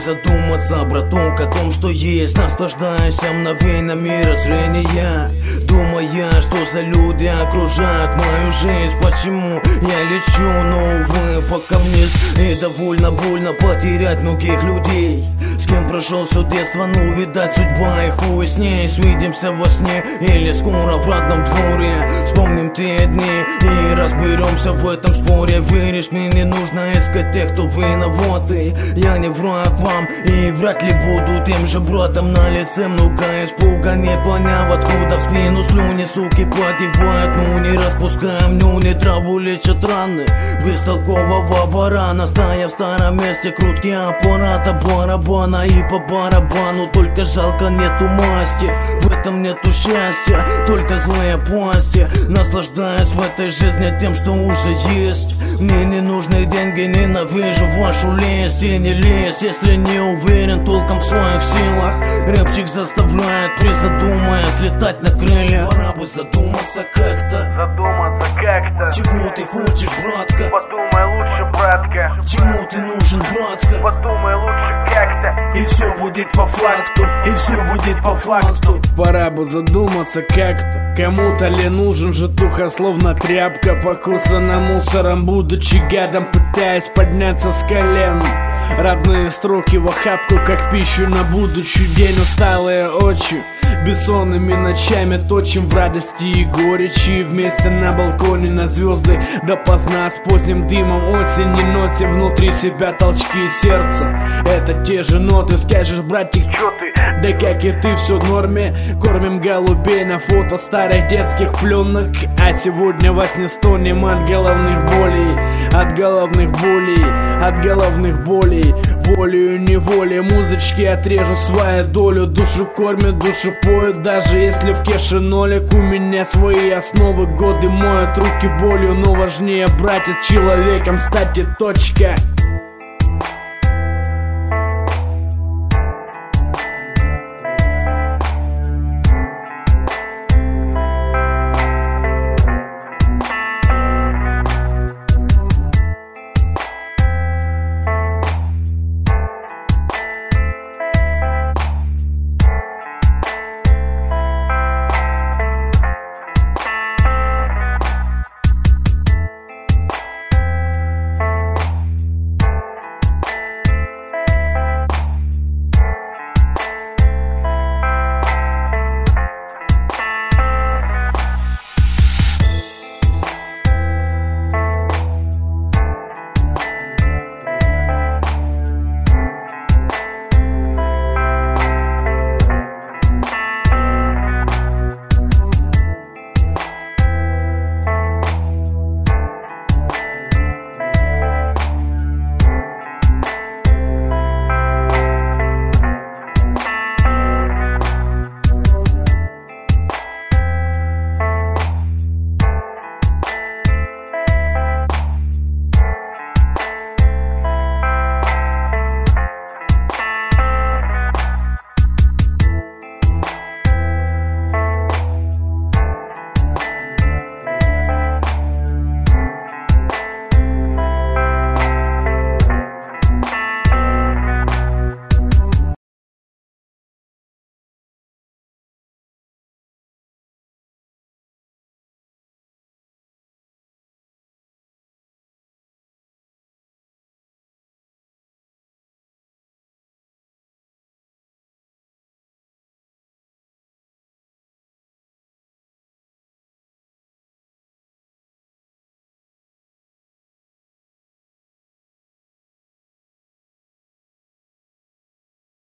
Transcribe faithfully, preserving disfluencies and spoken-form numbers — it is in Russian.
задуматься, браток, о том, что есть, наслаждаясь мгновениями мирозрения, думая, что за люди окружают мою жизнь. Почему я лечу, но увы, пока вниз. И довольно больно потерять многих людей, с кем прошел все детство, ну видать судьба и хуй с ней. Свидимся во сне или скоро в родном дворе, вспомним те дни и разберемся в этом споре. Веришь, мне не нужно искать тех, кто виноваты. Я не враг вам и вряд ли буду тем же братом. На лице много испуга, не поняв откуда в спину слюни, суки, подевают. Ну не распускаем нюни, траву лечат раны бестолкового барана. Стоя в старом месте, крутки аппарата, барабана и по барабану. Только жалко нету масти, в этом нету счастья, только злые пасти. Наслаждаюсь в этой жизни тем, что уже есть. Мне не нужны деньги, ненавижу вашу лесть. И не лезь, если не уверен толком в своих силах. Рэпчик заставляет, призадумаясь, летать на крыльях. Пора бы задуматься как-то, Задуматься как-то. чего ты хочешь, братка? Подумай лучше, братка. Чему ты нужен, братка? Подумай лучше как-то. И все будет по факту, и все будет по факту. Пора бы задуматься как-то. Кому-то ли нужен житуха, словно тряпка, покусана мусором, будучи гадом, пытаясь подняться с колен. Родные строки в охапку, как пищу на будущий день. Усталые очи бессонными ночами точим в радости и горечи. Вместе на балконе на звезды допоздна, с поздним дымом осени носим внутри себя толчки сердца. Это те же ноты, скажешь, братик, чё ты? Да как и ты, все в норме. Кормим голубей на фото старых детских пленок. А сегодня во сне стонем от головных болей, от головных болей, от головных болей. Волею неволей музычки отрежу свою долю. Душу кормят, душу поют, даже если в кеше нолик. У меня свои основы, годы моют руки болью. Но важнее, братец, человеком стать и точка.